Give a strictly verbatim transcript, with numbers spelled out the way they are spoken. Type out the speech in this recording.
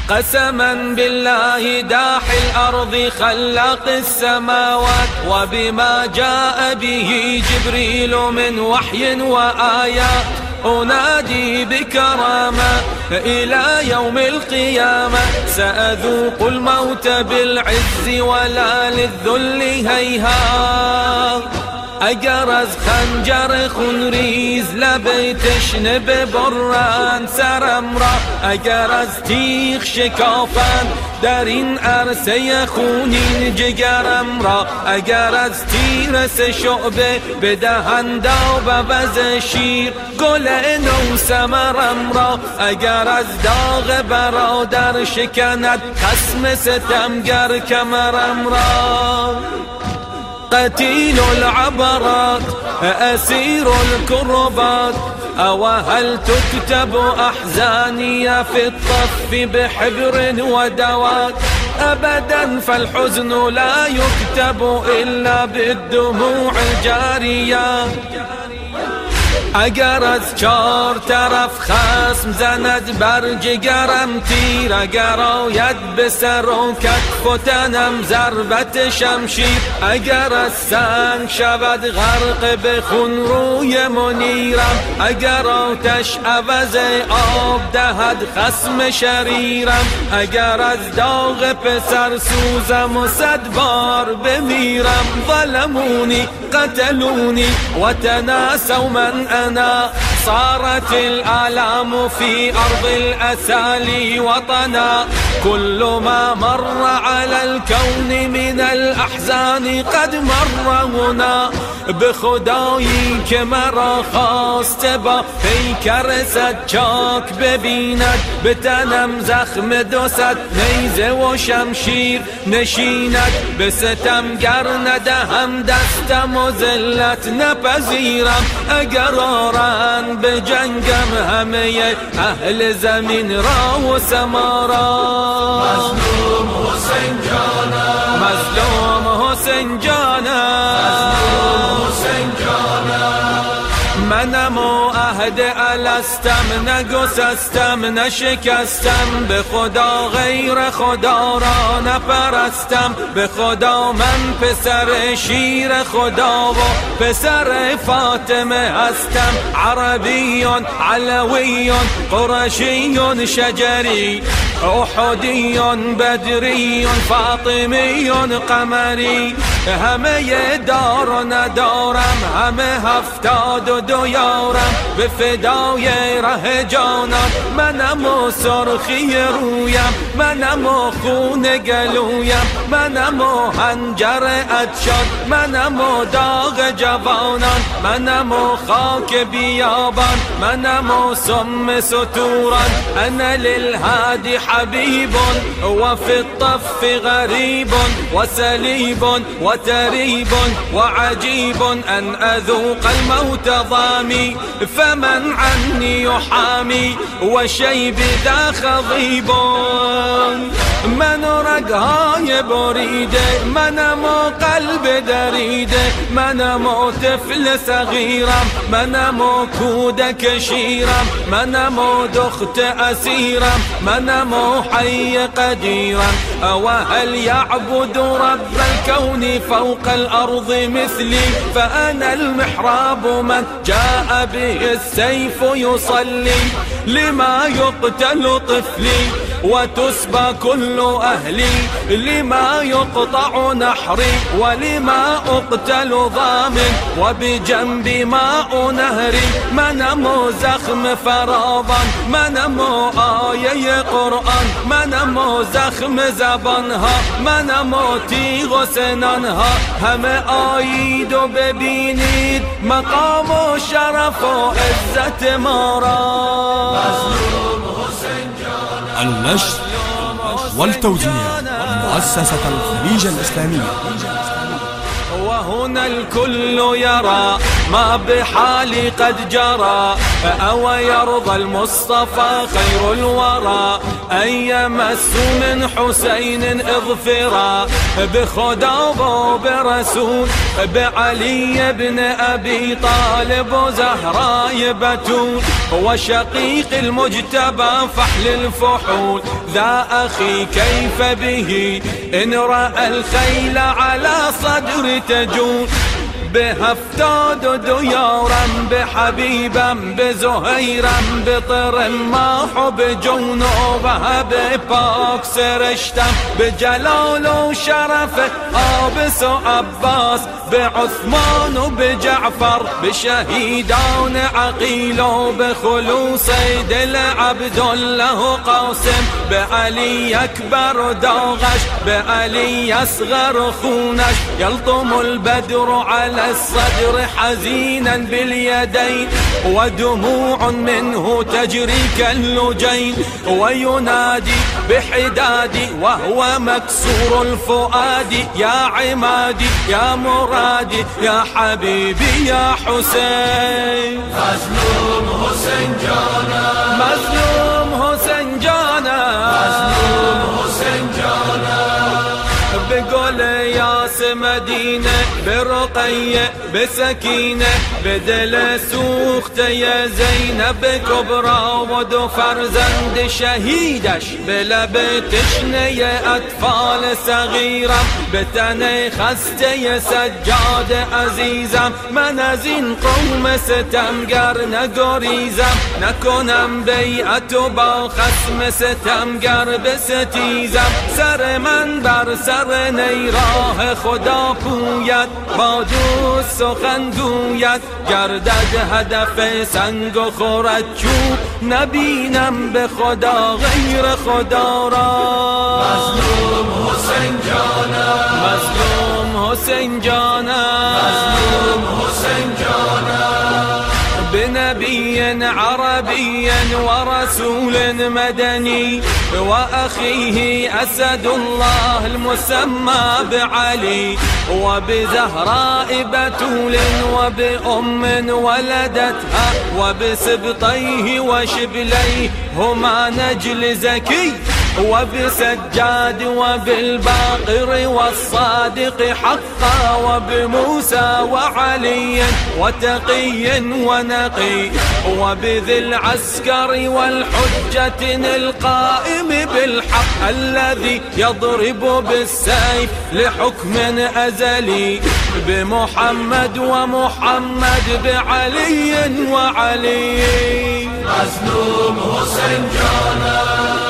قسما بالله داحي الأرض خلاق السماوات، وبما جاء به جبريل من وحي وآيات، أنادي بكرامة إلى يوم القيامة. سأذوق الموت بالعز ولا للذل هيهات. اگر خنجر خونریز لب تشنه برند سرم را، اگر از تیغ شکافند در این عرصه خونین جگرم را، اگر از تیر سه شعبه بدهند آب عوض شیر گل نو ثمرم را، اگر از داغ برادر شکند خصم ستمگر کمرم را. قتيل العبرات أسير الكربات، أو هل تكتب أحزاني في الطف بحبر ودوات؟ أبدا فالحزن لا يكتب إلا بالدموع الجارية. اگر از چار طرف خصم زند بر جگرم تیر، اگر آید به سر و کتف و تنم ضربت شمشیر، اگر از سنگ شود غرق به خون روی منیرم، اگر آتش عوض آب دهد خصم شریرم، اگر از داغ پسر سوزم و صد بار بمیرم. ظلمونی قتلونی و تناسوا من أنا، صارت الآلام في أرض الأسالي وطنا، كل ما مر على الكون من الأحزان قد مر هنا. بخدایی که مرا خواسته با پیکر سجاک ببیند، به تنم زخم دو صد نیزه و شمشیر نشیند، به ستمگر ندهم دستم و ذلت نپذیرم. اگر آرند به جنگم همه اهل زمین را و سما را. مظلوم حسین جانم، مظلوم حسین جانم، حسین جانم. منم و عهد الستم، نگسستم نشکستم، به خدا غیر خدا را نپرستم. به خدا من پسر شیر خدا و پسر فاطمه هستم. عربیون علویون قرشیون شجری، احدیون بدریون فاطمیون قمری، همه دار و ندارم، همه هفتاد و دو یارم. به فدای ره جانم منم و سرخی رویم، منم و خون گلویم، منم و حنجر ادشاد، منم و داغ جوانان، منم و خاک بیابان، منم و سم ستوران. انا للهادی حبیب و فی الطف غریب و سلیب و تریب و عجیب ان اذوق الموت ضامی، فمن عني يحامي وشيب ذا خضيب. من رگهای بریده، منم و قلب دریده، منم و طفل صغیرم، منم و کودک شیرم، منم و دخت اسیرم، منم و حی قدیرم. او هل يعبد رب الكون فوق الارض مثلي؟ فانا المحراب من جاء به السيف يصلي، لما يقتل طفلي وتسبى كل أهلي، لما يقطع نحري ولما أقتل ضامن، وبجنب ماء نهري. منم زخم فراوان، منم آیه قرآن، منم زخم زبانها، منم تیغ و سنانها. همه آیید و ببینید مقام و شرف و عزت ما را. النشر والتوزيع مؤسسة الخليج الإسلامية. وهنا الكل يرى ما بحالي قد جرى أو يرضى المصطفى خير الورى أن يمس من حسين اظفرا بخداب وبرسول بعلي بن أبي طالب وزهراء بتول وشقيق المجتبى فحل الفحول ذا أخي كيف به إن رأى الخيل على صدر تجول بهفتاد ديارا بحبيبا بزهيرا بطر ما حب جنوبها بپاک سرشتم بجلال وشرف آبس وعباس بعثمان وبجعفر بشهيدان عقيل وبخلوص دل عبد الله قاسم بعلي أكبر داغش بعلي أصغر خونش يلطم البدر على الصدر حزينا باليدين ودموع منه تجري كاللجين وينادي بحدادي وهو مكسور الفؤاد يا عمادي يا مرادي يا حبيبي يا حسين مظلوم حسين جانا مظلوم حسين جانا مظلوم حسين جانا بقول ياس مدينة برقية بسكينة بدل سوخت يا زينب كبرى ودو فرزند شهيدش بلبتش يا أطفال صغيرة بتني خست يا سجاد عزيزم من از این قوم ستمگر نگریزم نکنم بیعت با خصم ستمگر بستیزم سر من بر سر نیراه خدا پوید با دوست سخن گوید گردد هدف سنگ و خورد چوب نبینم به خدا غیر خدا را مظلوم حسین جانا مظلوم حسین جانا مظلوم حسین جانا بنبي عربي ورسول مدني وأخيه أسد الله المسمى بعلي وبزهراء بتول وبأم ولدتها وبسبطيه وشبليه هما نجل زكي وبسجاد وبالباقر والصادق حقا وبموسى وعلي وتقي ونقي وبذي العسكر والحجة القائم بالحق الذي يضرب بالسيف لحكم أزلي بمحمد ومحمد بعلي وعلي مظلوم حسين جانا